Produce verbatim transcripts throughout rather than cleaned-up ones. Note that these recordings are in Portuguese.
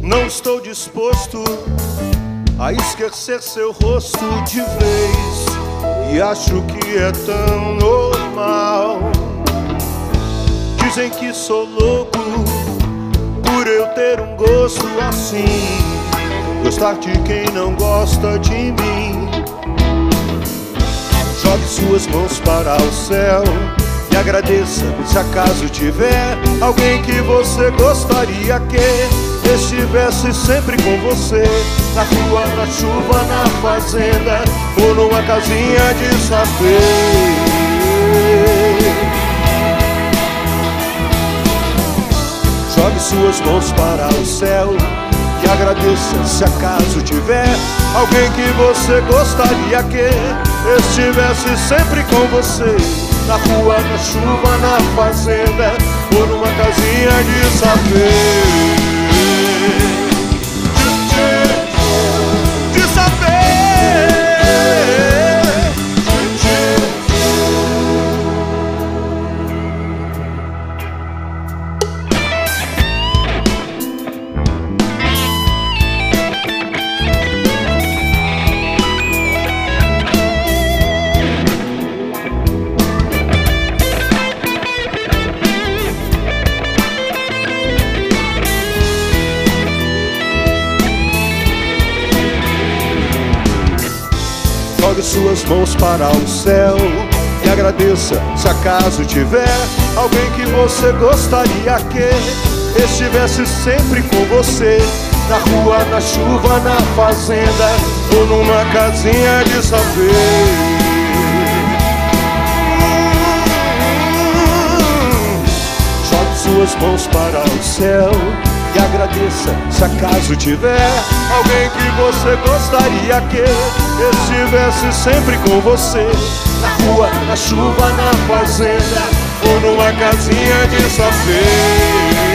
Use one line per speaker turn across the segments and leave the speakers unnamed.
Não estou disposto a esquecer seu rosto de vez, e acho que é tão normal. Dizem que sou louco por eu ter um gosto assim, gostar de quem não gosta de mim. Jogue suas mãos para o céu e agradeça se acaso tiver alguém que você gostaria que estivesse sempre com você, na rua, na chuva, na fazenda ou numa casinha de sapê. Jogue suas mãos para o céu e agradeça se acaso tiver alguém que você gostaria que estivesse sempre com você, na rua, na chuva, na fazenda ou numa casinha de sapê. De sapê. Jogue suas mãos para o céu e agradeça se acaso tiver alguém que você gostaria que estivesse sempre com você, na rua, na chuva, na fazenda ou numa casinha de sapê. Jogue suas mãos para o céu e agradeça se acaso tiver alguém que você gostaria que estivesse sempre com você, na rua, na chuva, na fazenda ou numa casinha de sapê.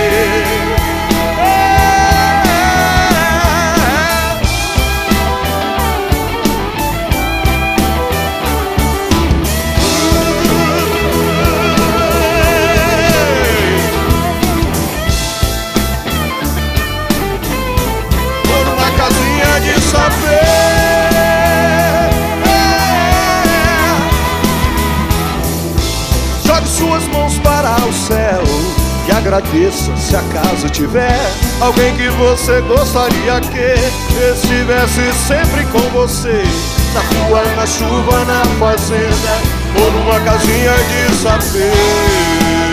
Jogue suas mãos para o céu e agradeça se acaso tiver alguém que você gostaria que estivesse sempre com você, na rua, na chuva, na fazenda ou numa casinha de sapê.